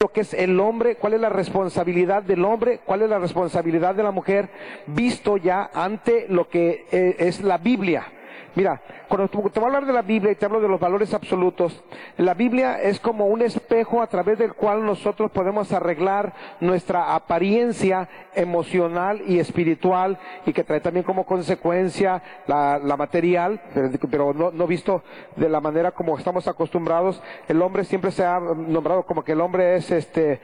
lo que es el hombre, cuál es la responsabilidad del hombre, cuál es la responsabilidad de la mujer, visto ya ante lo que es la Biblia. Mira, cuando te voy a hablar de la Biblia y te hablo de los valores absolutos, la Biblia es como un espejo a través del cual nosotros podemos arreglar nuestra apariencia emocional y espiritual, y que trae también como consecuencia la material, pero no visto de la manera como estamos acostumbrados. El hombre siempre se ha nombrado como que el hombre es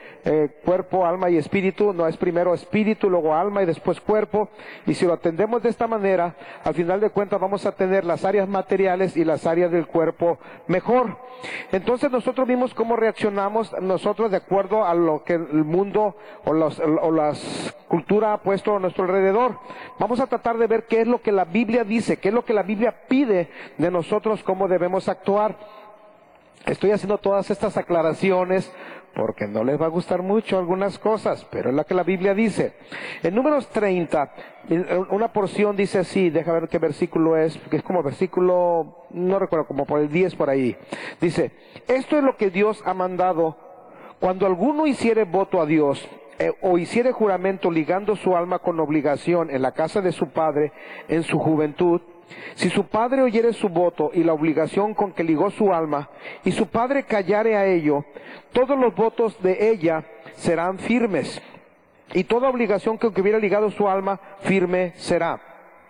cuerpo, alma y espíritu. No, es primero espíritu, luego alma y después cuerpo. Y si lo atendemos de esta manera, al final de cuentas vamos a tener las áreas materiales y las áreas del cuerpo mejor. Entonces nosotros vimos cómo reaccionamos nosotros de acuerdo a lo que el mundo o las cultura ha puesto a nuestro alrededor. Vamos a tratar de ver qué es lo que la Biblia dice, qué es lo que la Biblia pide de nosotros, cómo debemos actuar. Estoy haciendo todas estas aclaraciones porque no les va a gustar mucho algunas cosas, pero es la que la Biblia dice. En Números 30, una porción dice así, deja ver qué versículo es, porque es como versículo, no recuerdo, como por el 10 por ahí. Dice, esto es lo que Dios ha mandado: cuando alguno hiciere voto a Dios, o hiciere juramento ligando su alma con obligación en la casa de su padre en su juventud, si su padre oyere su voto y la obligación con que ligó su alma, y su padre callare a ello, todos los votos de ella serán firmes, y toda obligación con que hubiera ligado su alma firme será.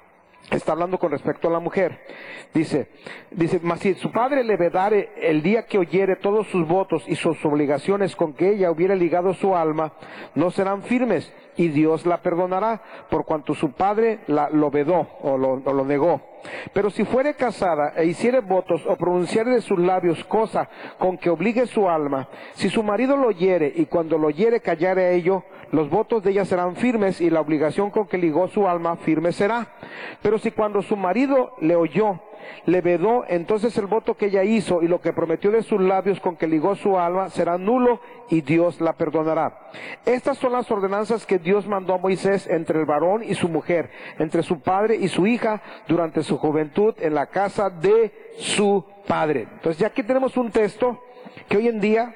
Está hablando con respecto a la mujer. Dice, mas si su padre le vedare el día que oyere todos sus votos y sus obligaciones con que ella hubiera ligado su alma, no serán firmes, y Dios la perdonará, por cuanto su padre lo vedó o lo negó. Pero si fuere casada e hiciere votos o pronunciare de sus labios cosa con que obligue su alma, si su marido lo oyere y cuando lo oyere callare a ello, los votos de ella serán firmes y la obligación con que ligó su alma firme será. Pero si cuando su marido le oyó, le vedó, entonces el voto que ella hizo y lo que prometió de sus labios con que ligó su alma será nulo, y Dios la perdonará. Estas son las ordenanzas que Dios mandó a Moisés entre el varón y su mujer, entre su padre y su hija, durante su juventud en la casa de su padre. Entonces ya aquí tenemos un texto que hoy en día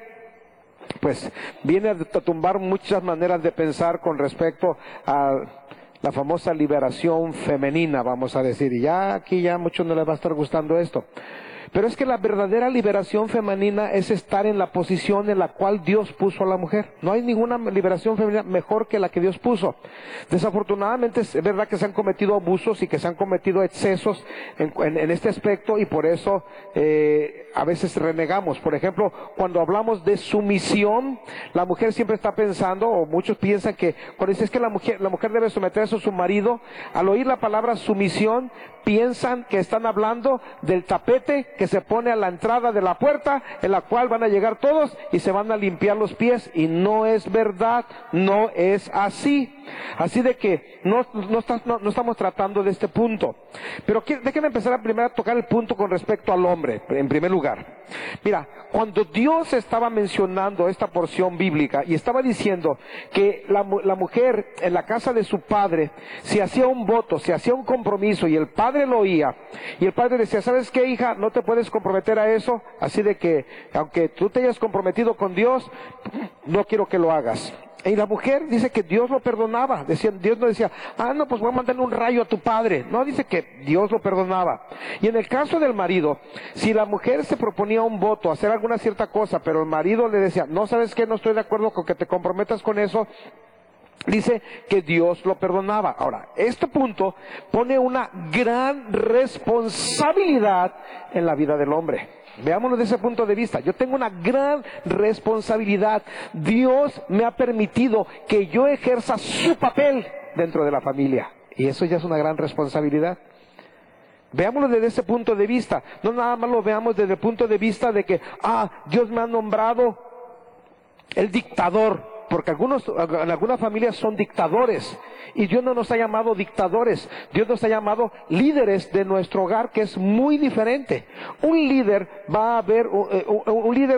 pues viene a tumbar muchas maneras de pensar con respecto a la famosa liberación femenina, vamos a decir. Y ya aquí ya a muchos no les va a estar gustando esto. Pero es que la verdadera liberación femenina es estar en la posición en la cual Dios puso a la mujer. No hay ninguna liberación femenina mejor que la que Dios puso. Desafortunadamente es verdad que se han cometido abusos y que se han cometido excesos en este aspecto, y por eso a veces renegamos. Por ejemplo, cuando hablamos de sumisión, la mujer siempre está pensando, o muchos piensan que cuando dice es que la mujer debe someterse a su marido, al oír la palabra sumisión, piensan que están hablando del tapete que se pone a la entrada de la puerta, en la cual van a llegar todos y se van a limpiar los pies, y no es verdad, no es así. Así de que no estamos tratando de este punto. Pero déjenme empezar a tocar el punto con respecto al hombre, en primer lugar. Mira, cuando Dios estaba mencionando esta porción bíblica y estaba diciendo que la mujer en la casa de su padre, si hacía un voto, si hacía un compromiso y el padre lo oía, y el padre decía, ¿sabes qué, hija? No te puedes comprometer a eso, así de que aunque tú te hayas comprometido con Dios, no quiero que lo hagas. Y la mujer dice que Dios lo perdonaba. Dios no decía, no, pues voy a mandarle un rayo a tu padre. No, dice que Dios lo perdonaba. Y en el caso del marido, si la mujer se proponía un voto, hacer alguna cierta cosa, pero el marido le decía, no, ¿sabes qué? No estoy de acuerdo con que te comprometas con eso, dice que Dios lo perdonaba. Ahora, este punto pone una gran responsabilidad en la vida del hombre. Veámoslo desde ese punto de vista. Yo tengo una gran responsabilidad. Dios me ha permitido que yo ejerza su papel dentro de la familia, y eso ya es una gran responsabilidad. Veámoslo desde ese punto de vista. No nada más lo veamos desde el punto de vista de que, Dios me ha nombrado el dictador, porque en algunas familias son dictadores, y Dios no nos ha llamado dictadores. Dios nos ha llamado líderes de nuestro hogar, que es muy diferente. Un líder va a haber un líder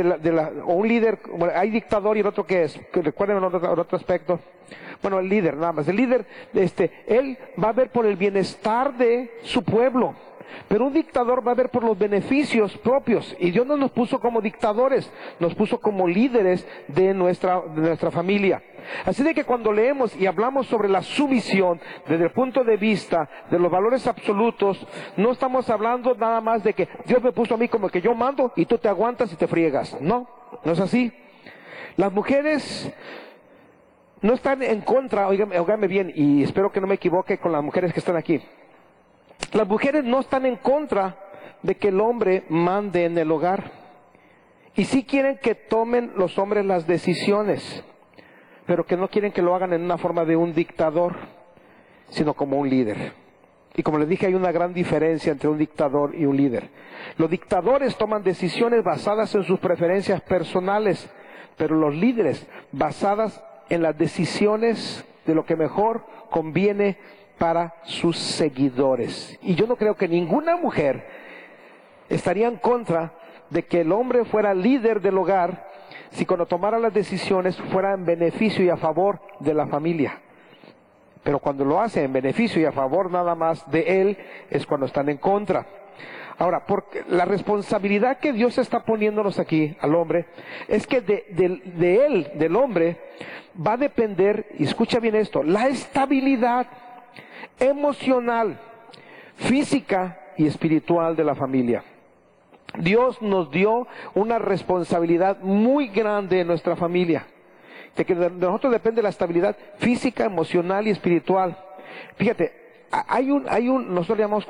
un líder, bueno, hay dictador y el otro que es, que recuerden otro aspecto. Bueno, el líder, nada más. El líder, él va a ver por el bienestar de su pueblo. Pero un dictador va a ver por los beneficios propios. Y Dios no nos puso como dictadores, nos puso como líderes de nuestra familia. Así de que cuando leemos y hablamos sobre la sumisión desde el punto de vista de los valores absolutos, no estamos hablando nada más de que Dios me puso a mí como que yo mando y tú te aguantas y te friegas. No, no es así. Las mujeres no están en contra, óigame bien, y espero que no me equivoque con las mujeres que están aquí. Las mujeres no están en contra de que el hombre mande en el hogar. Y sí quieren que tomen los hombres las decisiones, pero que no quieren que lo hagan en una forma de un dictador, sino como un líder. Y como les dije, hay una gran diferencia entre un dictador y un líder. Los dictadores toman decisiones basadas en sus preferencias personales, pero los líderes basadas en las decisiones de lo que mejor conviene para sus seguidores. Y yo no creo que ninguna mujer estaría en contra de que el hombre fuera líder del hogar, si cuando tomara las decisiones fuera en beneficio y a favor de la familia. Pero cuando lo hace en beneficio y a favor nada más de él, es cuando están en contra. Ahora, porque la responsabilidad que Dios está poniéndonos aquí al hombre, es que de él, del hombre, va a depender, y escucha bien esto, la estabilidad emocional, física y espiritual de la familia. Dios nos dio una responsabilidad muy grande en nuestra familia, de que de nosotros depende la estabilidad física, emocional y espiritual. Fíjate, nosotros llamamos,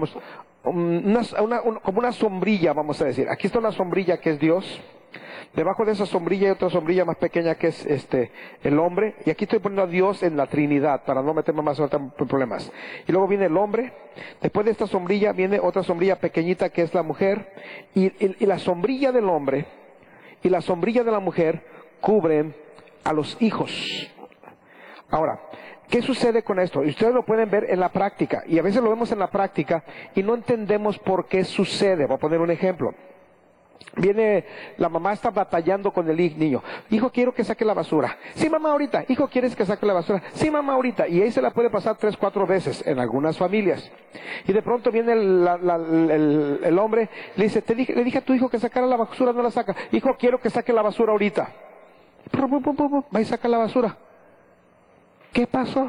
como una sombrilla, vamos a decir. Aquí está una sombrilla que es Dios. Debajo de esa sombrilla hay otra sombrilla más pequeña que es el hombre. Y aquí estoy poniendo a Dios en la Trinidad para no meterme más en problemas. Y luego viene el hombre. Después de esta sombrilla viene otra sombrilla pequeñita que es la mujer. Y la sombrilla del hombre y la sombrilla de la mujer cubren a los hijos. Ahora, ¿qué sucede con esto? Y ustedes lo pueden ver en la práctica. Y a veces lo vemos en la práctica y no entendemos por qué sucede. Voy a poner un ejemplo. La mamá está batallando con el niño. Hijo, quiero que saque la basura. Sí, mamá, ahorita. Hijo, ¿quieres que saque la basura? Sí, mamá, ahorita. Y ahí se la puede pasar 3, 4 veces en algunas familias. Y de pronto viene el hombre, le dice, le dije a tu hijo que sacara la basura, no la saca. Hijo, quiero que saque la basura ahorita. Va y saca la basura. ¿Qué pasó?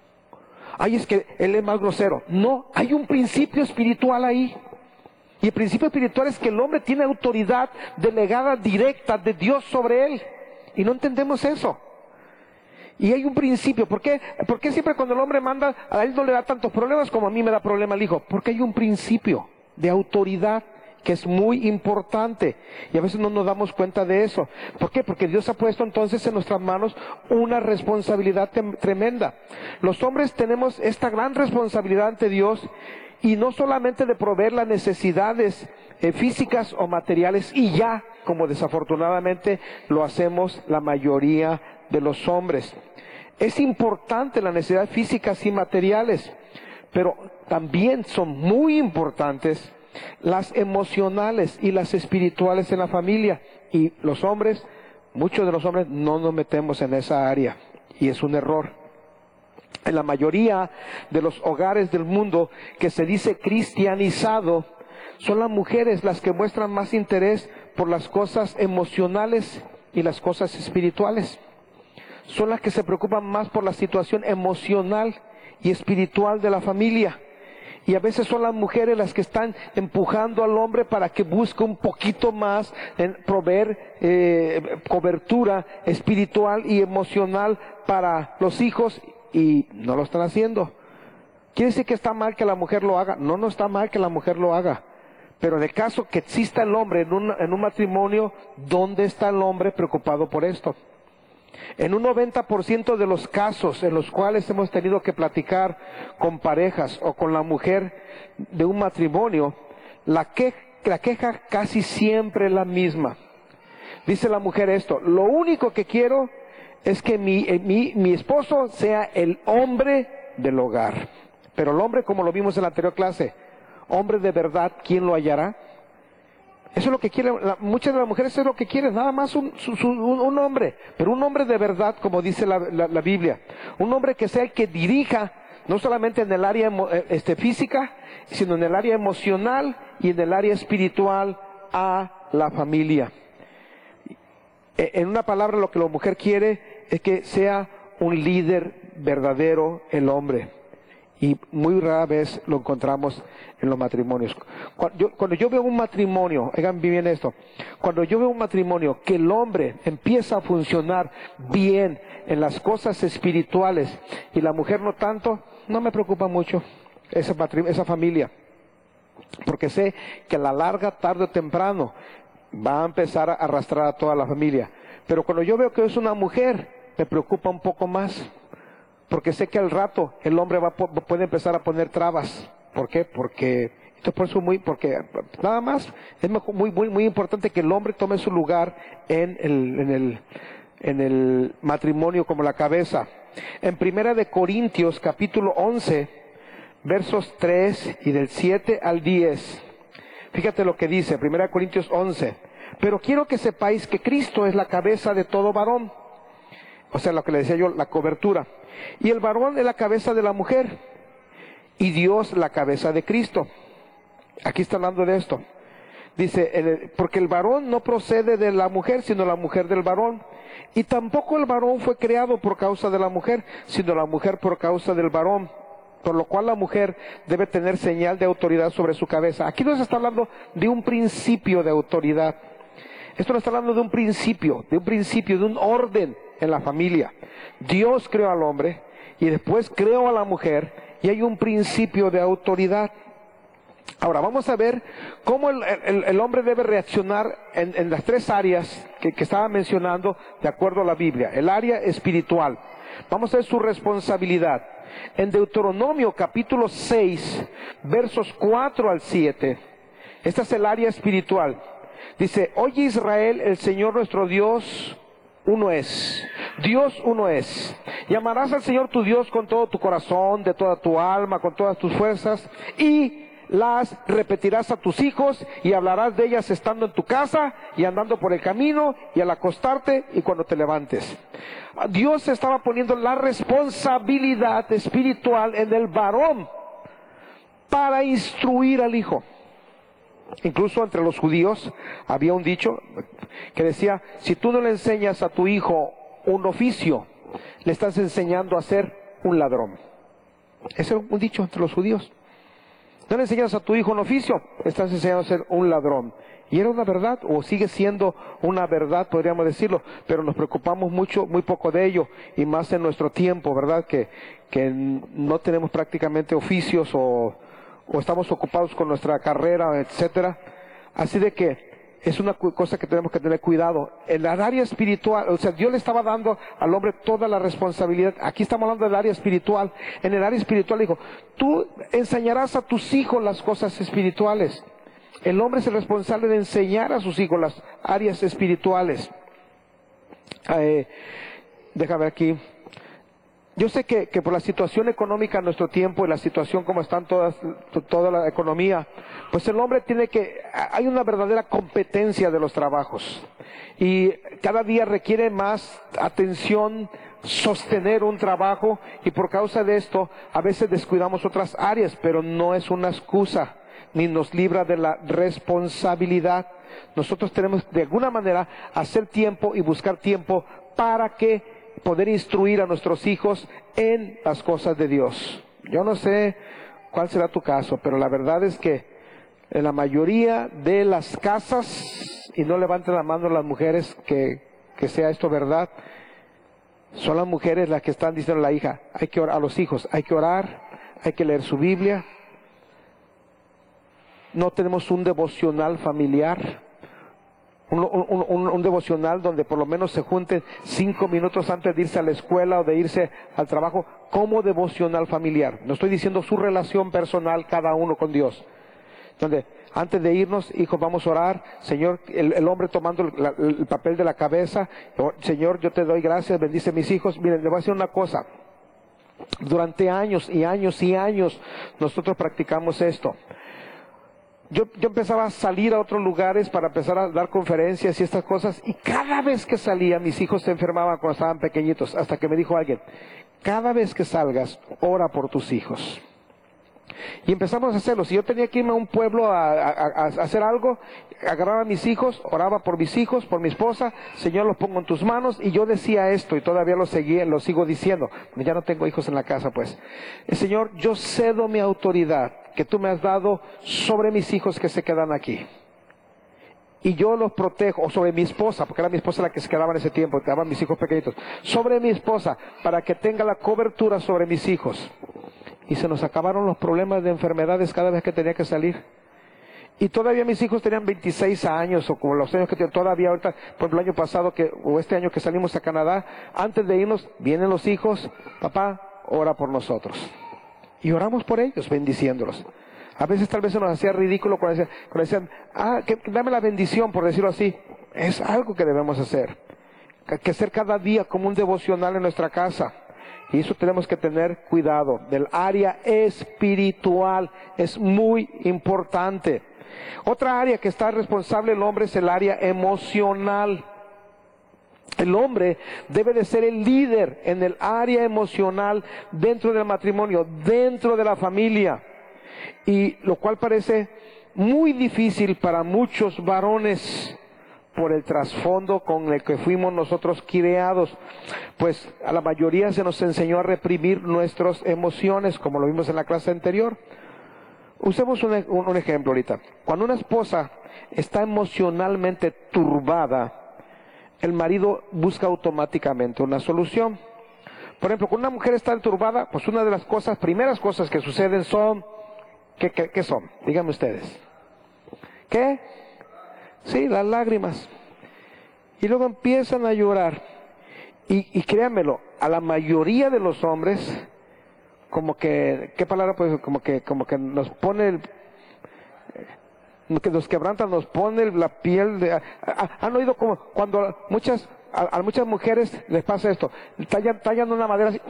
Ay, es que él es más grosero. No, hay un principio espiritual ahí. Y el principio espiritual es que el hombre tiene autoridad delegada directa de Dios sobre él. Y no entendemos eso. Y hay un principio. ¿Por qué siempre cuando el hombre manda, a él no le da tantos problemas como a mí me da problema el hijo? Porque hay un principio de autoridad que es muy importante. Y a veces no nos damos cuenta de eso. ¿Por qué? Porque Dios ha puesto entonces en nuestras manos una responsabilidad tremenda. Los hombres tenemos esta gran responsabilidad ante Dios. Y no solamente de proveer las necesidades físicas o materiales y ya, como desafortunadamente lo hacemos la mayoría de los hombres. Es importante las necesidades físicas y materiales, pero también son muy importantes las emocionales y las espirituales en la familia. Y los hombres, muchos de los hombres no nos metemos en esa área y es un error. En la mayoría de los hogares del mundo que se dice cristianizado, son las mujeres las que muestran más interés por las cosas emocionales y las cosas espirituales. Son las que se preocupan más por la situación emocional y espiritual de la familia. Y a veces son las mujeres las que están empujando al hombre para que busque un poquito más en proveer cobertura espiritual y emocional para los hijos. Y no lo están haciendo. ¿Quiere decir que está mal que la mujer lo haga? No, no está mal que la mujer lo haga. Pero en el caso que exista el hombre en un matrimonio, ¿dónde está el hombre preocupado por esto? En un 90% de los casos en los cuales hemos tenido que platicar con parejas o con la mujer de un matrimonio, la queja casi siempre es la misma. Dice la mujer esto: lo único que quiero es que mi esposo sea el hombre del hogar. Pero el hombre, como lo vimos en la anterior clase, hombre de verdad, ¿quién lo hallará? Eso es lo que quieren, muchas de las mujeres eso es lo que quieren, nada más un hombre, pero un hombre de verdad, como dice la Biblia. Un hombre que sea el que dirija no solamente en el área física, sino en el área emocional y en el área espiritual a la familia. En una palabra, lo que la mujer quiere es que sea un líder verdadero el hombre. Y muy rara vez lo encontramos en los matrimonios. Cuando yo veo un matrimonio, oigan bien esto, cuando yo veo un matrimonio que el hombre empieza a funcionar bien en las cosas espirituales y la mujer no tanto, no me preocupa mucho esa familia. Porque sé que a la larga, tarde o temprano, va a empezar a arrastrar a toda la familia. Pero cuando yo veo que es una mujer, me preocupa un poco más. Porque sé que al rato el hombre puede empezar a poner trabas. ¿Por qué? Porque nada más es muy importante que el hombre tome su lugar en el matrimonio como la cabeza. En 1 Corintios capítulo 11, versos 3 y del 7 al 10. Fíjate lo que dice, 1 Corintios 11. Pero quiero que sepáis que Cristo es la cabeza de todo varón. O sea, lo que le decía yo, la cobertura. Y el varón es la cabeza de la mujer. Y Dios la cabeza de Cristo. Aquí está hablando de esto. Dice, porque el varón no procede de la mujer, sino la mujer del varón. Y tampoco el varón fue creado por causa de la mujer, sino la mujer por causa del varón. Por lo cual la mujer debe tener señal de autoridad sobre su cabeza. Aquí no se está hablando de un principio de autoridad. Esto no está hablando de un principio, de un orden en la familia. Dios creó al hombre y después creó a la mujer y hay un principio de autoridad. Ahora vamos a ver cómo el hombre debe reaccionar en las tres áreas que estaba mencionando de acuerdo a la Biblia. El área espiritual. Vamos a ver su responsabilidad. En Deuteronomio capítulo 6, versos 4 al 7. Esta es el área espiritual. Dice, oye Israel, el Señor nuestro Dios uno es. Dios uno es. Y amarás al Señor tu Dios con todo tu corazón, de toda tu alma, con todas tus fuerzas, y las repetirás a tus hijos y hablarás de ellas estando en tu casa y andando por el camino y al acostarte y cuando te levantes. Dios estaba poniendo la responsabilidad espiritual en el varón para instruir al hijo. Incluso entre los judíos había un dicho que decía, si tú no le enseñas a tu hijo un oficio, le estás enseñando a ser un ladrón. Ese era un dicho entre los judíos. No le enseñas a tu hijo un oficio, le estás enseñando a ser un ladrón. Y era una verdad, o sigue siendo una verdad, podríamos decirlo, pero nos preocupamos muy poco de ello, y más en nuestro tiempo, ¿verdad? Que no tenemos prácticamente oficios o estamos ocupados con nuestra carrera, etcétera. Así de que es una cosa que tenemos que tener cuidado. En el área espiritual, o sea, Dios le estaba dando al hombre toda la responsabilidad. Aquí estamos hablando del área espiritual. En el área espiritual dijo, tú enseñarás a tus hijos las cosas espirituales. El hombre es el responsable de enseñar a sus hijos las áreas espirituales. Déjame ver aquí. Yo sé que por la situación económica en nuestro tiempo y la situación como está toda la economía, pues el hombre hay una verdadera competencia de los trabajos. Y cada día requiere más atención sostener un trabajo y por causa de esto a veces descuidamos otras áreas, pero no es una excusa ni nos libra de la responsabilidad. Nosotros tenemos de alguna manera hacer tiempo y buscar tiempo para que poder instruir a nuestros hijos en las cosas de Dios. Yo no sé cuál será tu caso, pero la verdad es que en la mayoría de las casas, y no levanten la mano las mujeres que sea esto verdad, son las mujeres las que están diciendo a la hija, hay que orar, a los hijos, hay que orar, hay que leer su Biblia. No tenemos un devocional familiar. Un devocional donde por lo menos se junten 5 minutos antes de irse a la escuela o de irse al trabajo como devocional familiar. No estoy diciendo su relación personal cada uno con Dios. Donde antes de irnos, hijos, vamos a orar. Señor, el hombre tomando el papel de la cabeza. Señor, yo te doy gracias, bendice a mis hijos. Miren, le voy a decir una cosa. Durante años y años y años nosotros practicamos esto. yo empezaba a salir a otros lugares para empezar a dar conferencias y estas cosas, y cada vez que salía mis hijos se enfermaban cuando estaban pequeñitos, hasta que me dijo alguien, cada vez que salgas, ora por tus hijos. Y empezamos a hacerlo. Si yo tenía que irme a un pueblo a hacer algo, agarraba a mis hijos, oraba por mis hijos, por mi esposa, Señor, los pongo en tus manos, y yo decía esto, y todavía lo sigo diciendo, ya no tengo hijos en la casa, pues. Señor, yo cedo mi autoridad que tú me has dado sobre mis hijos que se quedan aquí. Y yo los protejo, o sobre mi esposa, porque era mi esposa la que se quedaba en ese tiempo, quedaban mis hijos pequeñitos, sobre mi esposa, para que tenga la cobertura sobre mis hijos. Y se nos acabaron los problemas de enfermedades cada vez que tenía que salir. Y todavía mis hijos tenían 26 años, o como los años que tienen todavía ahorita, por ejemplo, el año pasado, o este año que salimos a Canadá, antes de irnos, vienen los hijos, papá, ora por nosotros. Y oramos por ellos, bendiciéndolos. A veces tal vez se nos hacía ridículo cuando decían, dame la bendición, por decirlo así. Es algo que debemos hacer. Que hacer cada día como un devocional en nuestra casa. Y eso tenemos que tener cuidado. Del área espiritual es muy importante. Otra área que está responsable el hombre es el área emocional. El hombre debe de ser el líder en el área emocional dentro del matrimonio, dentro de la familia. Y lo cual parece muy difícil para muchos varones por el trasfondo con el que fuimos nosotros criados. Pues a la mayoría se nos enseñó a reprimir nuestras emociones, como lo vimos en la clase anterior. Usemos un ejemplo ahorita. Cuando una esposa está emocionalmente turbada, el marido busca automáticamente una solución. Por ejemplo, cuando una mujer está turbada, pues una de las primeras cosas que suceden son, ¿qué son? Díganme ustedes. ¿Qué? Sí, las lágrimas. Y luego empiezan a llorar. Y créanmelo, a la mayoría de los hombres, como que, ¿qué palabra? Pues como que nos pone que nos quebrantan, nos pone la piel de... ¿Han oído como cuando a muchas mujeres les pasa esto? Tallan una madera así.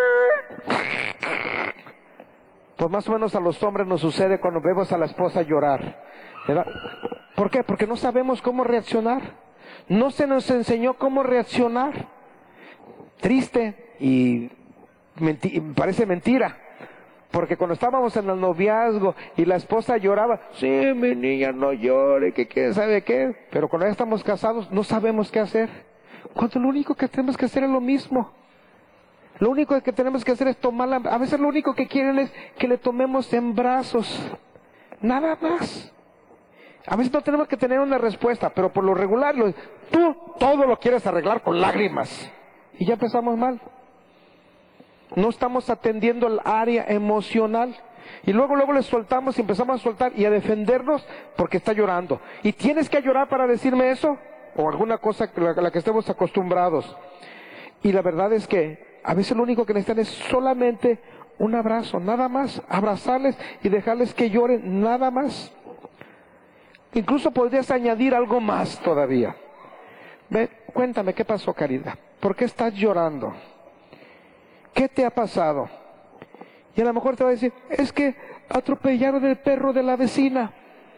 Pues más o menos a los hombres nos sucede cuando vemos a la esposa llorar, ¿verdad? ¿Por qué? Porque no sabemos cómo reaccionar. No se nos enseñó cómo reaccionar. Triste y parece mentira. Porque cuando estábamos en el noviazgo y la esposa lloraba, sí, mi niña, no llore, que quién sabe qué. Pero cuando ya estamos casados, no sabemos qué hacer. Cuando lo único que tenemos que hacer es lo mismo. Lo único que tenemos que hacer es tomarla. A veces lo único que quieren es que le tomemos en brazos. Nada más. A veces no tenemos que tener una respuesta, pero por lo regular, tú todo lo quieres arreglar con lágrimas. Y ya empezamos mal. No estamos atendiendo el área emocional. Y luego le soltamos y empezamos a soltar y a defendernos porque está llorando. ¿Y tienes que llorar para decirme eso? O alguna cosa a la que estemos acostumbrados. Y la verdad es que a veces lo único que necesitan es solamente un abrazo, nada más. Abrazarles y dejarles que lloren, nada más. Incluso podrías añadir algo más todavía. Ve, cuéntame, ¿qué pasó, Caridad? ¿Por qué estás llorando? ¿Qué te ha pasado? Y a lo mejor te va a decir, es que atropellaron el perro de la vecina.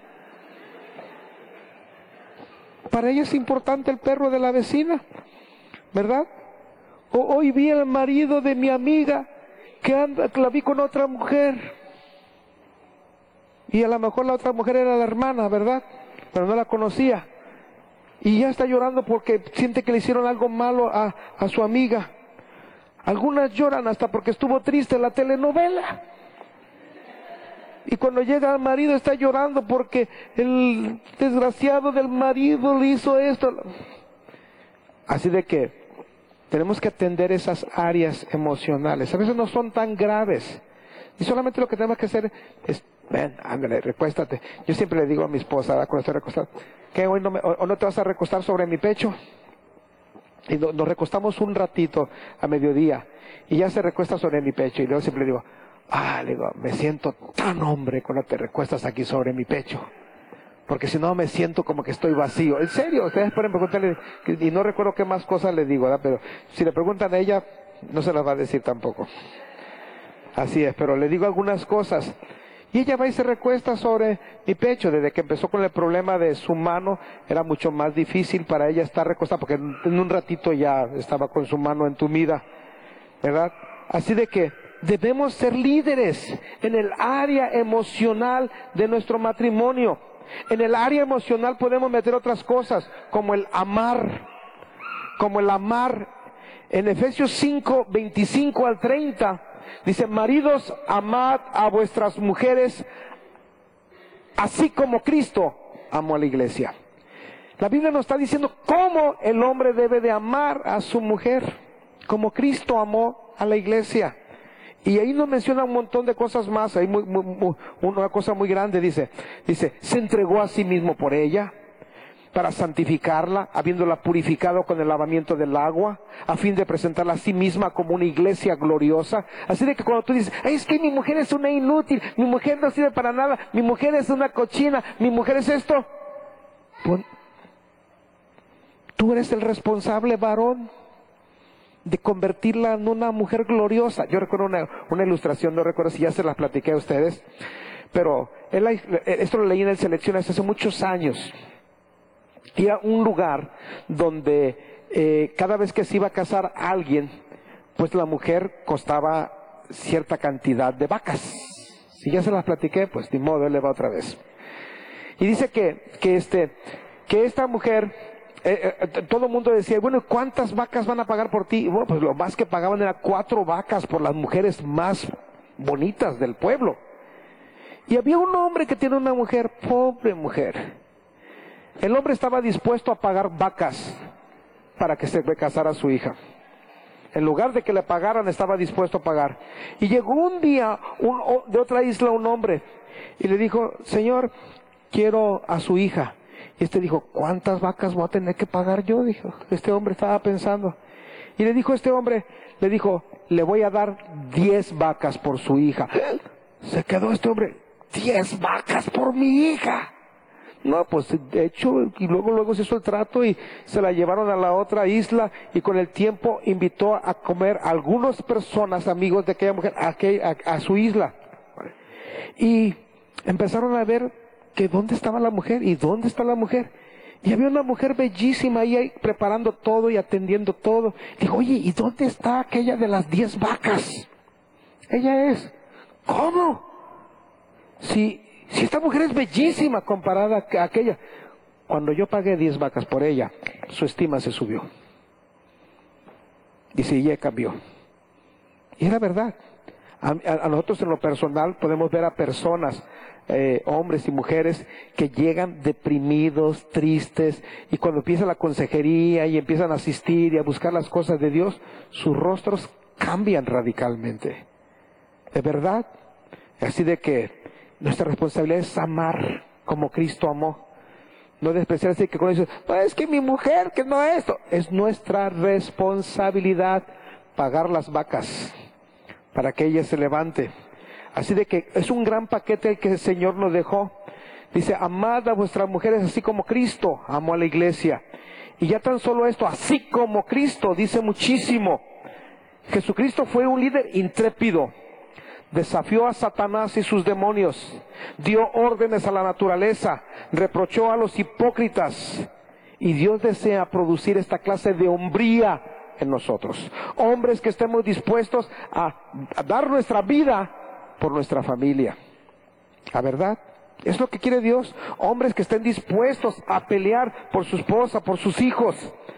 Para ella es importante el perro de la vecina, ¿verdad? O hoy vi al marido de mi amiga que la vi con otra mujer. Y a lo mejor la otra mujer era la hermana, ¿verdad? Pero no la conocía. Y ya está llorando porque siente que le hicieron algo malo a su amiga. Algunas lloran hasta porque estuvo triste en la telenovela. Y cuando llega el marido está llorando porque el desgraciado del marido le hizo esto. Así de que tenemos que atender esas áreas emocionales. A veces no son tan graves. Y solamente lo que tenemos que hacer es, ven, ándale, recuéstate. Yo siempre le digo a mi esposa, cuando estoy recostado, ¿qué hoy no te vas a recostar sobre mi pecho? Y nos recostamos un ratito a mediodía y ya se recuesta sobre mi pecho y luego siempre le digo, me siento tan hombre cuando te recuestas aquí sobre mi pecho, porque si no me siento como que estoy vacío. En serio, ustedes pueden preguntarle, y no recuerdo qué más cosas le digo, ¿verdad? Pero si le preguntan a ella, no se las va a decir tampoco. Así es, pero le digo algunas cosas. Y ella va y se recuesta sobre mi pecho. Desde que empezó con el problema de su mano, era mucho más difícil para ella estar recostada, porque en un ratito ya estaba con su mano entumida, ¿verdad? Así de que debemos ser líderes en el área emocional de nuestro matrimonio. En el área emocional podemos meter otras cosas, como el amar. En Efesios 5, 25 al 30, dice: maridos, amad a vuestras mujeres, así como Cristo amó a la iglesia. La Biblia nos está diciendo cómo el hombre debe de amar a su mujer, como Cristo amó a la iglesia. Y ahí nos menciona un montón de cosas más. Hay una cosa muy grande, dice, se entregó a sí mismo por ella, para santificarla, habiéndola purificado con el lavamiento del agua, a fin de presentarla a sí misma como una iglesia gloriosa. Así de que cuando tú dices: ay, es que mi mujer es una inútil, mi mujer no sirve para nada, mi mujer es una cochina, mi mujer es esto, tú eres el responsable, varón, de convertirla en una mujer gloriosa. Yo recuerdo una ilustración, no recuerdo si ya se las platiqué a ustedes, pero esto lo leí en el Selecciones hace muchos años. Y era un lugar donde cada vez que se iba a casar alguien, pues la mujer costaba cierta cantidad de vacas. Si ya se las platiqué, pues ni modo, él le va otra vez. Y dice que esta mujer, todo el mundo decía: bueno, ¿cuántas vacas van a pagar por ti? Y bueno, pues lo más que pagaban era 4 vacas por las mujeres más bonitas del pueblo. Y había un hombre que tiene una mujer, pobre mujer. El hombre estaba dispuesto a pagar vacas para que se casara su hija. En lugar de que le pagaran, estaba dispuesto a pagar. Y llegó un día de otra isla un hombre y le dijo: señor, quiero a su hija. Y dijo: ¿cuántas vacas voy a tener que pagar yo? Dijo, este hombre estaba pensando. Y le dijo este hombre, le voy a dar 10 vacas por su hija. Se quedó este hombre: 10 vacas por mi hija. No, pues de hecho, y luego se hizo el trato y se la llevaron a la otra isla, y con el tiempo invitó a comer a algunas personas, amigos de aquella mujer, a su isla. Y empezaron a ver que dónde estaba la mujer y dónde está la mujer. Y había una mujer bellísima ahí preparando todo y atendiendo todo. Dijo: oye, ¿y dónde está aquella de las 10 vacas? Ella es. ¿Cómo? Si esta mujer es bellísima comparada a aquella. Cuando yo pagué 10 vacas por ella, su estima se subió. Dice, ella cambió. Y era verdad. A nosotros en lo personal podemos ver a personas, hombres y mujeres, que llegan deprimidos, tristes, y cuando empieza la consejería y empiezan a asistir y a buscar las cosas de Dios, sus rostros cambian radicalmente. ¿De verdad? Así de que nuestra responsabilidad es amar como Cristo amó. No despreciar, así que cuando dices: no, es que mi mujer, que no es esto. Es nuestra responsabilidad pagar las vacas para que ella se levante. Así de que es un gran paquete el que el Señor nos dejó. Dice: amad a vuestras mujeres así como Cristo amó a la iglesia. Y ya tan solo esto, así como Cristo, dice muchísimo. Jesucristo fue un líder intrépido. Desafió a Satanás y sus demonios, dio órdenes a la naturaleza, reprochó a los hipócritas, y Dios desea producir esta clase de hombría en nosotros. Hombres que estemos dispuestos a dar nuestra vida por nuestra familia. ¿La verdad? Es lo que quiere Dios. Hombres que estén dispuestos a pelear por su esposa, por sus hijos.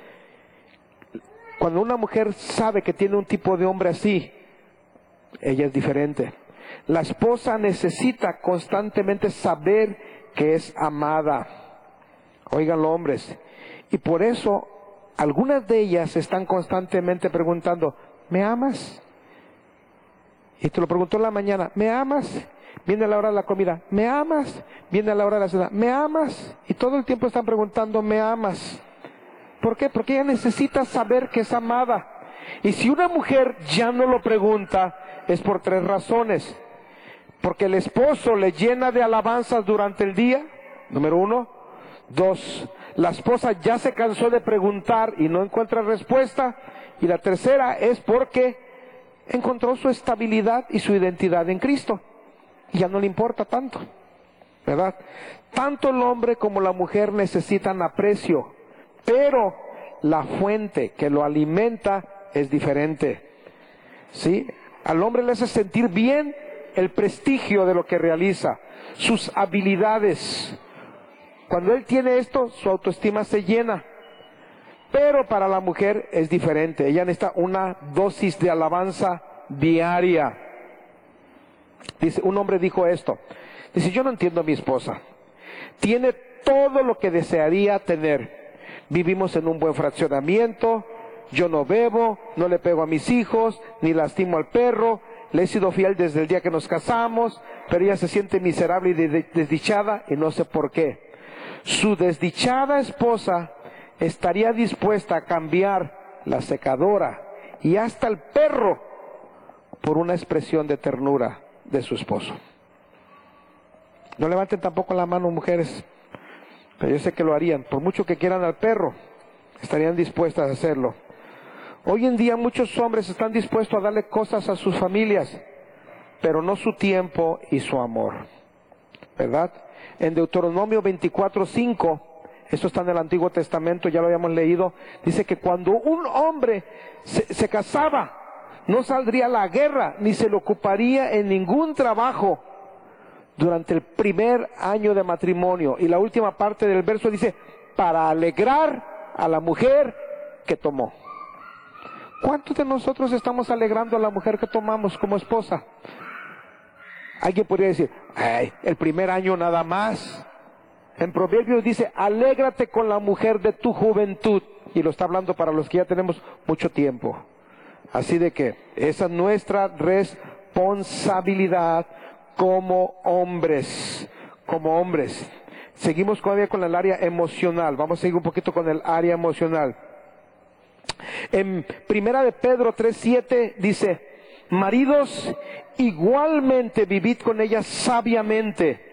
Cuando una mujer sabe que tiene un tipo de hombre así, ella es diferente. La esposa necesita constantemente saber que es amada. Óiganlo, hombres. Y por eso algunas de ellas están constantemente preguntando: ¿me amas? Y te lo preguntó en la mañana: ¿me amas? Viene la hora de la comida: ¿me amas? Viene la hora de la cena: ¿me amas? Y todo el tiempo están preguntando: ¿me amas? ¿Por qué? Porque ella necesita saber que es amada. Y si una mujer ya no lo pregunta, es por 3 razones. Porque el esposo le llena de alabanzas durante el día, número 1. 2, la esposa ya se cansó de preguntar y no encuentra respuesta. Y la tercera es porque encontró su estabilidad y su identidad en Cristo. y ya no le importa tanto, ¿verdad? Tanto el hombre como la mujer necesitan aprecio, pero la fuente que lo alimenta es diferente, ¿sí? Al hombre le hace sentir bien el prestigio de lo que realiza, sus habilidades. Cuando él tiene esto, su autoestima se llena. Pero para la mujer es diferente. Ella necesita una dosis de alabanza diaria. Dice, un hombre dijo esto. Dice, yo no entiendo a mi esposa. Tiene todo lo que desearía tener. Vivimos en un buen fraccionamiento. Yo no bebo, no le pego a mis hijos, ni lastimo al perro. Le he sido fiel desde el día que nos casamos, pero ella se siente miserable y desdichada y no sé por qué. Su desdichada esposa estaría dispuesta a cambiar la secadora y hasta el perro por una expresión de ternura de su esposo. No levanten tampoco la mano, mujeres, pero yo sé que lo harían. Por mucho que quieran al perro, estarían dispuestas a hacerlo. Hoy en día muchos hombres están dispuestos a darle cosas a sus familias, pero no su tiempo y su amor, ¿verdad? En Deuteronomio 24:5, esto está en el Antiguo Testamento, ya lo habíamos leído, dice que cuando un hombre se casaba, no saldría a la guerra, ni se le ocuparía en ningún trabajo durante el primer año de matrimonio. Y la última parte del verso dice, para alegrar a la mujer que tomó. ¿Cuántos de nosotros estamos alegrando a la mujer que tomamos como esposa? Alguien podría decir, ay, el primer año nada más. En Proverbios dice, alégrate con la mujer de tu juventud. Y lo está hablando para los que ya tenemos mucho tiempo. Así de que esa es nuestra responsabilidad como hombres. Como hombres. Seguimos todavía con el área emocional. Vamos a seguir un poquito con el área emocional. En Primera de Pedro 3:7 dice, maridos, igualmente vivid con ellas sabiamente.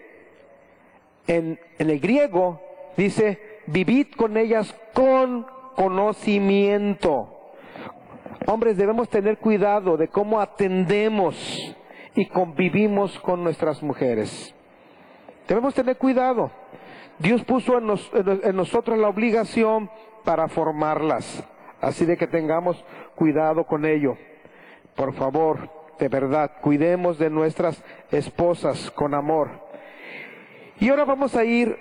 En el griego dice, vivid con ellas con conocimiento. Hombres, debemos tener cuidado de cómo atendemos y convivimos con nuestras mujeres. Debemos tener cuidado. Dios puso en nosotros la obligación para formarlas. Así de que tengamos cuidado con ello. Por favor, de verdad, cuidemos de nuestras esposas con amor. Y ahora vamos a ir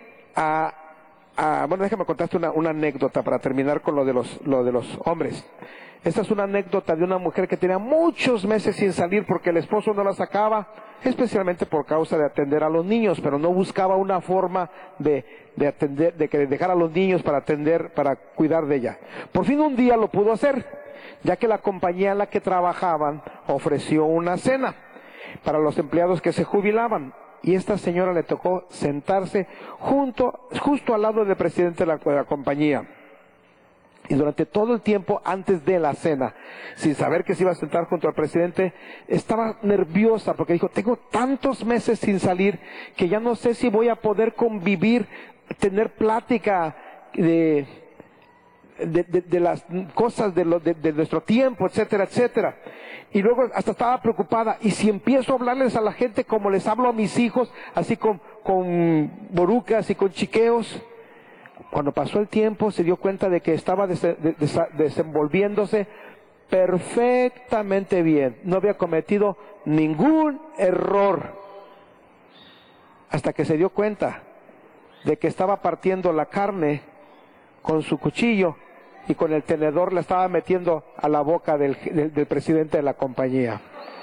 bueno, déjame contarte una anécdota para terminar con lo de los hombres. Esta es una anécdota de una mujer que tenía muchos meses sin salir porque el esposo no la sacaba, especialmente por causa de atender a los niños, pero no buscaba una forma de atender, de que dejar a los niños para cuidar de ella. Por fin un día lo pudo hacer, ya que la compañía en la que trabajaban ofreció una cena para los empleados que se jubilaban. Y esta señora le tocó sentarse justo al lado del presidente de la compañía. Y durante todo el tiempo antes de la cena, sin saber que se iba a sentar junto al presidente, estaba nerviosa porque dijo, tengo tantos meses sin salir que ya no sé si voy a poder convivir, tener plática de las cosas de nuestro tiempo, etcétera, etcétera. Y luego hasta estaba preocupada, y si empiezo a hablarles a la gente como les hablo a mis hijos, así con borucas y con chiqueos. Cuando pasó el tiempo se dio cuenta de que estaba desenvolviéndose perfectamente bien. No había cometido ningún error. Hasta que se dio cuenta de que estaba partiendo la carne con su cuchillo y con el tenedor la estaba metiendo a la boca del presidente de la compañía.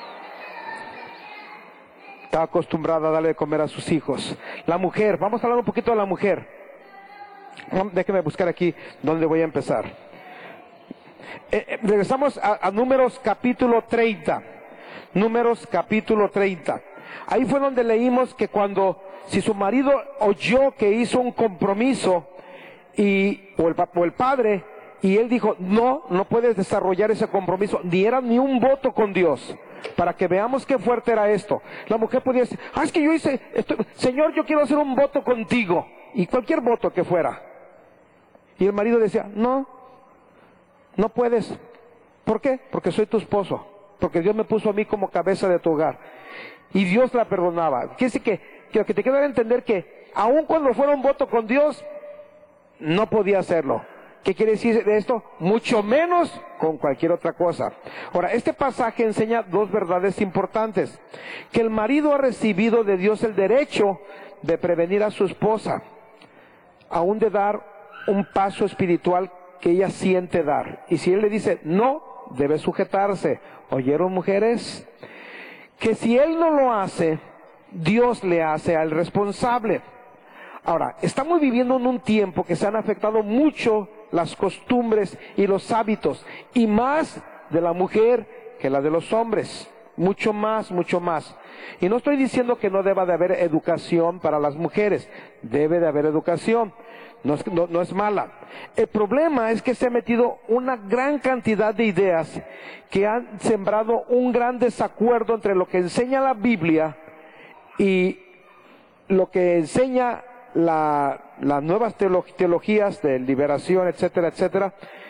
Estaba acostumbrada a darle de comer a sus hijos. La mujer, vamos a hablar un poquito de la mujer. Déjeme buscar aquí donde voy a empezar. Regresamos a Números capítulo 30. Números capítulo 30. Ahí fue donde leímos que si su marido oyó que hizo un compromiso o el padre, y él dijo, no puedes desarrollar ese compromiso, ni era ni un voto con Dios, para que veamos qué fuerte era esto. La mujer podía decir, es que yo hice, Señor, yo quiero hacer un voto contigo, y cualquier voto que fuera. Y el marido decía, no puedes. ¿Por qué? Porque soy tu esposo, porque Dios me puso a mí como cabeza de tu hogar. y Dios la perdonaba. Quiere decir que lo que te quiero dar a entender que aun cuando fuera un voto con Dios, no podía hacerlo. ¿Qué quiere decir de esto? Mucho menos con cualquier otra cosa. Ahora, este pasaje enseña dos verdades importantes. Que el marido ha recibido de Dios el derecho de prevenir a su esposa, aún de dar un paso espiritual que ella siente dar. Y si él le dice no, debe sujetarse. ¿Oyeron, mujeres? Que si él no lo hace, Dios le hace al responsable. Ahora, estamos viviendo en un tiempo que se han afectado mucho las costumbres y los hábitos, y más de la mujer que la de los hombres. Mucho más, mucho más. Y no estoy diciendo que no deba de haber educación para las mujeres. Debe de haber educación. No es mala. El problema es que se ha metido una gran cantidad de ideas que han sembrado un gran desacuerdo entre lo que enseña la Biblia y lo que enseña las nuevas teologías de liberación, etcétera, etcétera.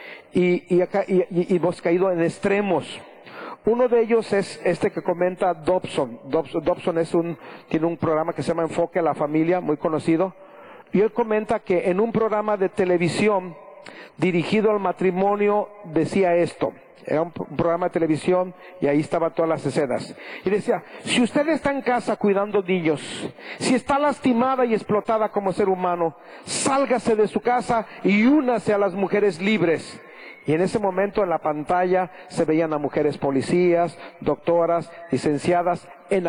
Y hemos caído en extremos. Uno de ellos es este que comenta Dobson. Dobson tiene un programa que se llama Enfoque a la Familia, muy conocido. Y él comenta que en un programa de televisión dirigido al matrimonio decía esto. Era un programa de televisión y ahí estaban todas las escenas. Y decía, si usted está en casa cuidando niños, si está lastimada y explotada como ser humano, sálgase de su casa y únase a las mujeres libres. Y en ese momento en la pantalla se veían a mujeres policías, doctoras, licenciadas, en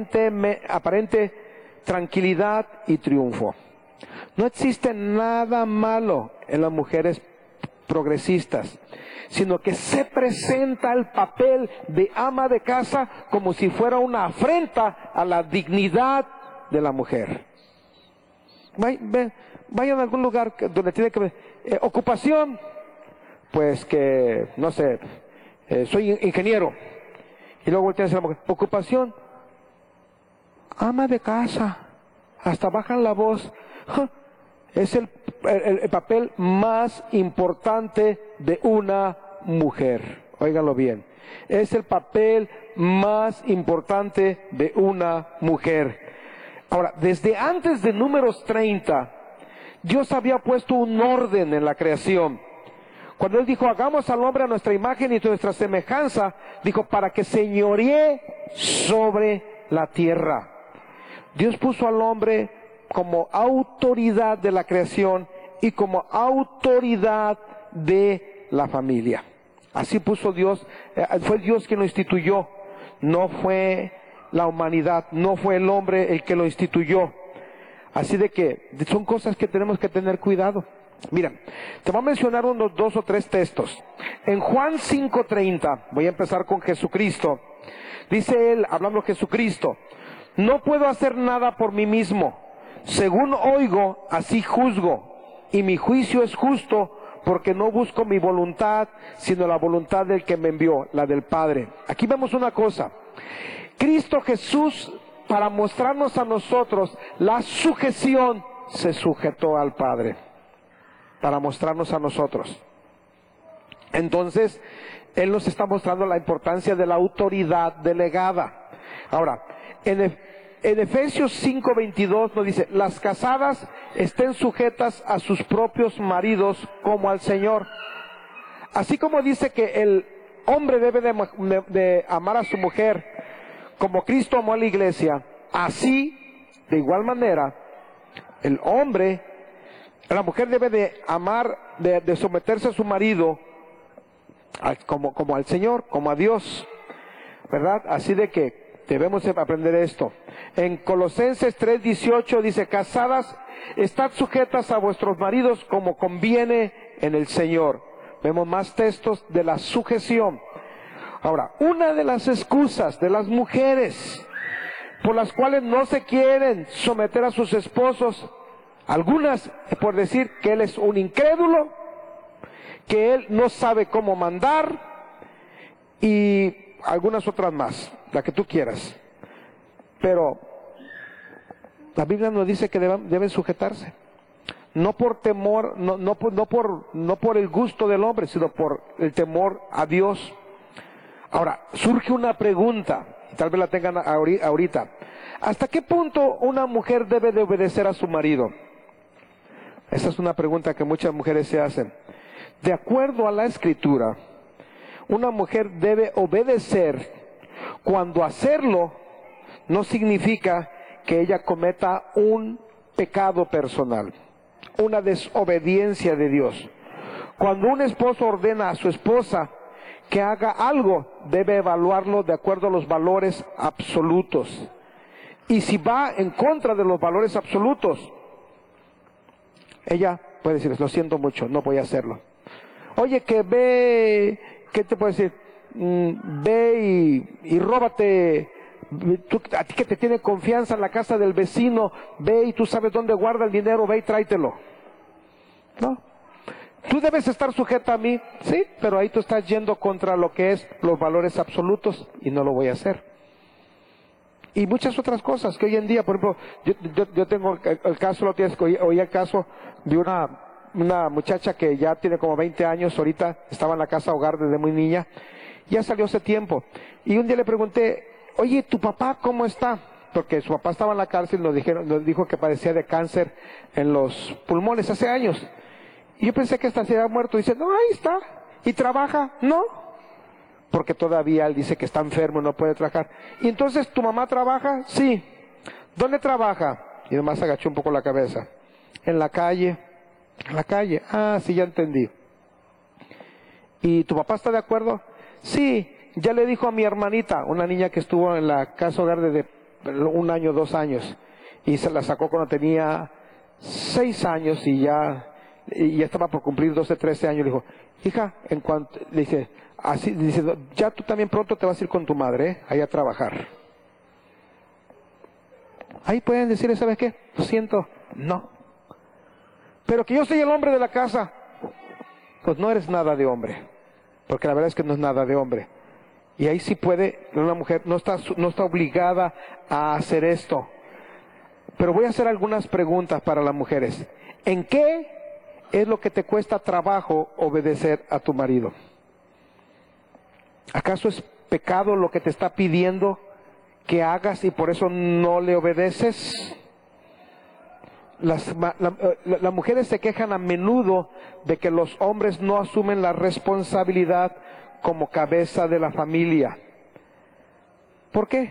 aparente tranquilidad y triunfo. No existe nada malo en las mujeres progresistas, sino que se presenta el papel de ama de casa como si fuera una afrenta a la dignidad de la mujer. Vayan a algún lugar donde tiene que ver ocupación, pues que, no sé, soy ingeniero, y luego voltean a la mujer, ocupación, ama de casa, hasta bajan la voz. Es el papel más importante de una mujer. Óiganlo bien. Es el papel más importante de una mujer. Ahora, desde antes de Números 30, Dios había puesto un orden en la creación. Cuando Él dijo, hagamos al hombre a nuestra imagen y nuestra semejanza, dijo, para que señoree sobre la tierra. Dios puso al hombre como autoridad de la creación y como autoridad de la familia. Así puso Dios, fue Dios quien lo instituyó, no fue la humanidad, no fue el hombre el que lo instituyó. Así de que son cosas que tenemos que tener cuidado. Mira, te voy a mencionar unos 2 o 3 textos. En Juan 5:30, voy a empezar con Jesucristo. Dice él, hablando de Jesucristo, no puedo hacer nada por mí mismo. Según oigo, así juzgo, y mi juicio es justo, porque no busco mi voluntad, sino la voluntad del que me envió, la del Padre. Aquí vemos una cosa. Cristo Jesús, para mostrarnos a nosotros la sujeción, se sujetó al Padre, para mostrarnos a nosotros. Entonces, Él nos está mostrando la importancia de la autoridad delegada. Ahora, en Efesios 5:22 nos dice, las casadas estén sujetas a sus propios maridos como al Señor. Así como dice que el hombre debe de amar a su mujer como Cristo amó a la iglesia, así, de igual manera, la mujer debe de amar, de someterse a su marido como al Señor, como a Dios, ¿verdad? Así de que debemos aprender esto. En Colosenses 3:18 dice, casadas, estad sujetas a vuestros maridos como conviene en el Señor. Vemos más textos de la sujeción. Ahora, una de las excusas de las mujeres por las cuales no se quieren someter a sus esposos, algunas por decir que él es un incrédulo, que él no sabe cómo mandar, y algunas otras más, la que tú quieras. Pero la Biblia nos dice que deben sujetarse. No por temor, no por el gusto del hombre, sino por el temor a Dios. Ahora, surge una pregunta. y tal vez la tengan ahorita. ¿Hasta qué punto una mujer debe de obedecer a su marido? Esa es una pregunta que muchas mujeres se hacen. De acuerdo a la Escritura, una mujer debe obedecer cuando hacerlo no significa que ella cometa un pecado personal, una desobediencia de Dios. Cuando un esposo ordena a su esposa que haga algo, debe evaluarlo de acuerdo a los valores absolutos. Y si va en contra de los valores absolutos, ella puede decir, lo siento mucho, no voy a hacerlo. Oye, que ve, ¿qué te puedo decir? Ve y róbate, a ti que te tiene confianza en la casa del vecino, ve y tú sabes dónde guarda el dinero, ve y tráetelo. ¿No? Tú debes estar sujeta a mí, sí, pero ahí tú estás yendo contra lo que es los valores absolutos y no lo voy a hacer. Y muchas otras cosas que hoy en día, por ejemplo, yo tengo el caso, oí el caso de una muchacha que ya tiene como 20 años, ahorita estaba en la casa hogar desde muy niña, ya salió hace tiempo. Y un día le pregunté, oye, ¿tu papá cómo está? Porque su papá estaba en la cárcel, nos dijo que padecía de cáncer en los pulmones hace años. Y yo pensé que hasta se había muerto. Dice, no, ahí está. ¿Y trabaja? No. Porque todavía él dice que está enfermo, no puede trabajar. ¿Y entonces tu mamá trabaja? Sí. ¿Dónde trabaja? Y nomás agachó un poco la cabeza. En la calle. En la calle. Ah, sí, ya entendí. ¿Y tu papá está de acuerdo? Sí. Ya le dijo a mi hermanita, una niña que estuvo en la casa hogar desde 1 año, 2 años. Y se la sacó cuando tenía 6 años y ya estaba por cumplir 12, 13 años. Le dijo, hija, en cuanto, le dice, así, dice, ya tú también pronto te vas a ir con tu madre, ahí a trabajar. Ahí pueden decirle, ¿sabes qué? Lo siento, no. Pero que yo soy el hombre de la casa. Pues no eres nada de hombre. Porque la verdad es que no es nada de hombre. Y ahí sí puede, una mujer no está obligada a hacer esto. Pero voy a hacer algunas preguntas para las mujeres. ¿En qué es lo que te cuesta trabajo obedecer a tu marido? ¿Acaso es pecado lo que te está pidiendo que hagas y por eso no le obedeces? Las mujeres se quejan a menudo de que los hombres no asumen la responsabilidad como cabeza de la familia. ¿Por qué?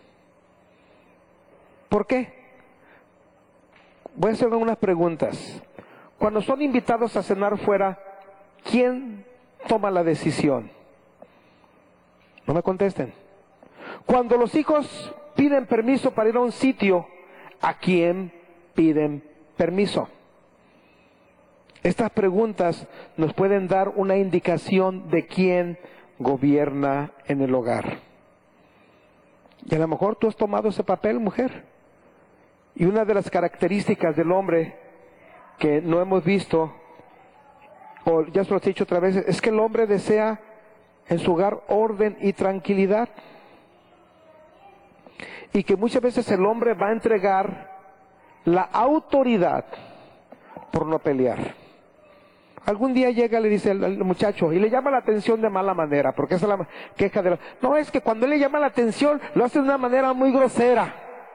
¿Por qué? Voy a hacer unas preguntas. Cuando son invitados a cenar fuera, ¿quién toma la decisión? No me contesten. Cuando los hijos piden permiso para ir a un sitio, ¿a quién piden permiso? Estas preguntas nos pueden dar una indicación de quién gobierna en el hogar. Y a lo mejor tú has tomado ese papel, mujer. Y una de las características del hombre que no hemos visto, o ya se lo he dicho otra vez, es que el hombre desea en su hogar orden y tranquilidad. Y que muchas veces el hombre va a entregar la autoridad por no pelear. Algún día llega, le dice al muchacho, y le llama la atención de mala manera, porque esa es la queja de no, es que cuando él le llama la atención, lo hace de una manera muy grosera.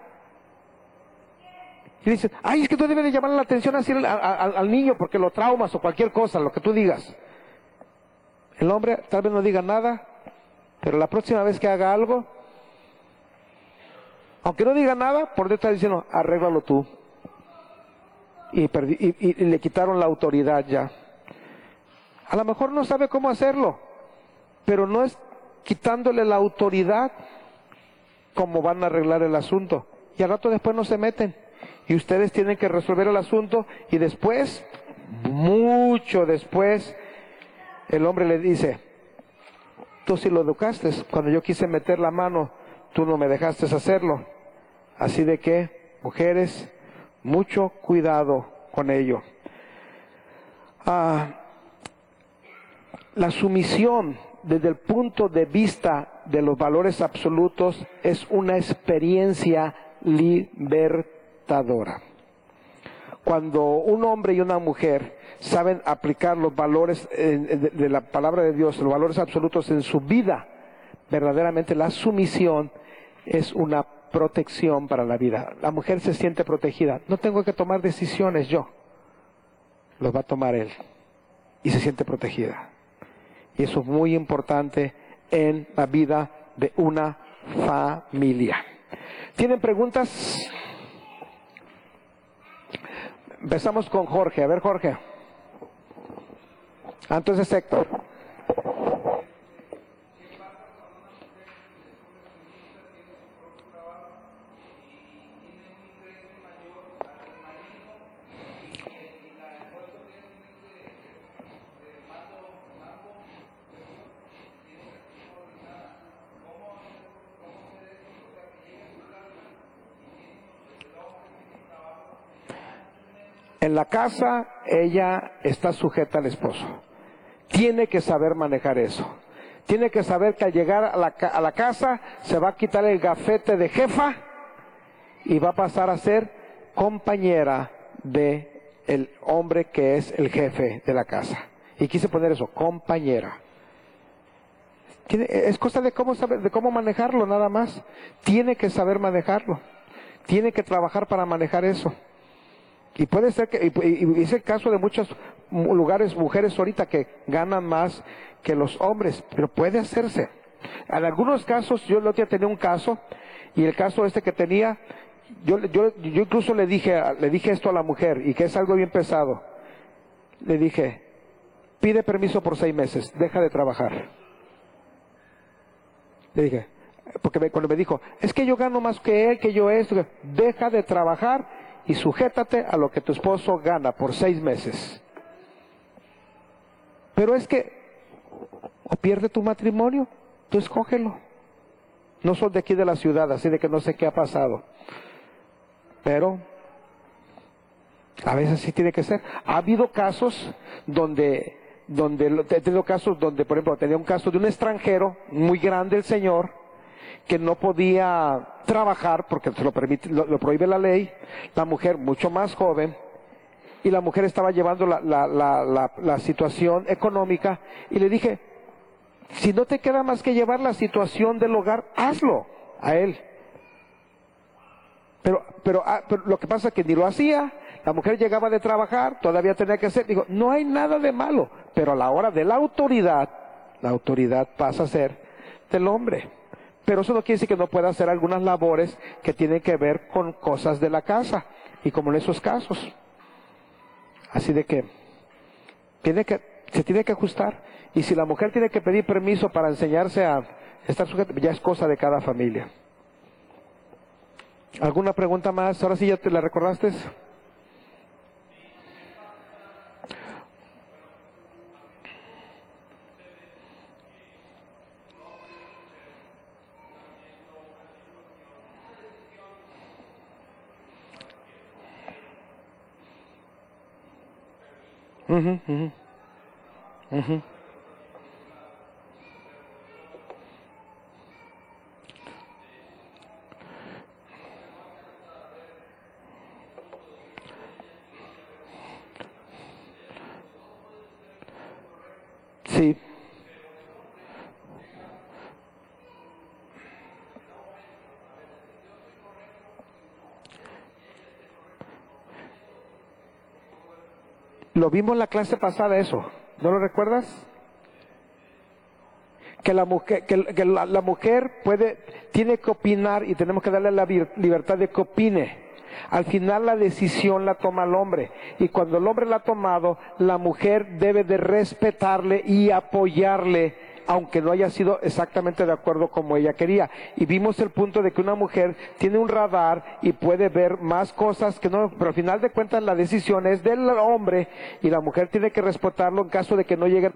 Y dice, ay, es que tú debes de llamar la atención así al niño, porque lo traumas o cualquier cosa, lo que tú digas. El hombre tal vez no diga nada, pero la próxima vez que haga algo, aunque no diga nada, por dentro está diciendo, arréglalo tú. Y le quitaron la autoridad ya. A lo mejor no sabe cómo hacerlo, pero no es quitándole la autoridad como van a arreglar el asunto. Y al rato después no se meten. Y ustedes tienen que resolver el asunto y después, mucho después, el hombre le dice, tú sí lo educaste, cuando yo quise meter la mano, tú no me dejaste hacerlo. Así de que, mujeres, mucho cuidado con ello. La sumisión desde el punto de vista de los valores absolutos es una experiencia libertadora. Cuando un hombre y una mujer saben aplicar los valores de la palabra de Dios, los valores absolutos en su vida, verdaderamente la sumisión es una protección para la vida. La mujer se siente protegida. No tengo que tomar decisiones yo. Los va a tomar él. Y se siente protegida. Y eso es muy importante en la vida de una familia. ¿Tienen preguntas? Empezamos con Jorge. A ver, Jorge. Entonces, Héctor. En la casa, ella está sujeta al esposo. Tiene que saber manejar eso. Tiene que saber que al llegar a la casa se va a quitar el gafete de jefa y va a pasar a ser compañera de el hombre que es el jefe de la casa. Y quise poner eso, compañera. Es cosa de cómo saber, de cómo manejarlo nada más. Tiene que saber manejarlo. Tiene que trabajar para manejar eso. Y puede ser que, y es el caso de muchos lugares, mujeres ahorita que ganan más que los hombres, pero puede hacerse. En algunos casos, yo el otro día tenía un caso, y el caso que tenía, yo incluso le dije esto a la mujer, y que es algo bien pesado. Le dije, pide permiso por 6 meses, deja de trabajar. Le dije, porque cuando me dijo, es que yo gano más que él, que yo esto, deja de trabajar y sujétate a lo que tu esposo gana por 6 meses. Pero es que, o pierde tu matrimonio, tú escógelo. No soy de aquí de la ciudad, así de que no sé qué ha pasado. Pero, a veces sí tiene que ser. Ha habido casos donde he tenido casos donde, por ejemplo, tenía un caso de un extranjero, muy grande el señor, que no podía trabajar porque se lo prohíbe la ley, la mujer mucho más joven, y la mujer estaba llevando la situación económica, y le dije, si no te queda más que llevar la situación del hogar, hazlo a él. Pero lo que pasa es que ni lo hacía, la mujer llegaba de trabajar, todavía tenía que hacer, digo, no hay nada de malo, pero a la hora de la autoridad pasa a ser del hombre. Pero eso no quiere decir que no pueda hacer algunas labores que tienen que ver con cosas de la casa, y como en esos casos. Así de que se tiene que ajustar, y si la mujer tiene que pedir permiso para enseñarse a estar sujeta, ya es cosa de cada familia. ¿Alguna pregunta más? Ahora sí ya te la recordaste. Uh-huh, uh-huh. Uh-huh. Sí. Lo vimos en la clase pasada eso, ¿no lo recuerdas? Que la mujer tiene que opinar y tenemos que darle la libertad de que opine. Al final la decisión la toma el hombre, y cuando el hombre la ha tomado, la mujer debe de respetarle y apoyarle, aunque no haya sido exactamente de acuerdo como ella quería. Y vimos el punto de que una mujer tiene un radar y puede ver más cosas que no, pero al final de cuentas la decisión es del hombre, y la mujer tiene que respetarlo en caso de que no llegue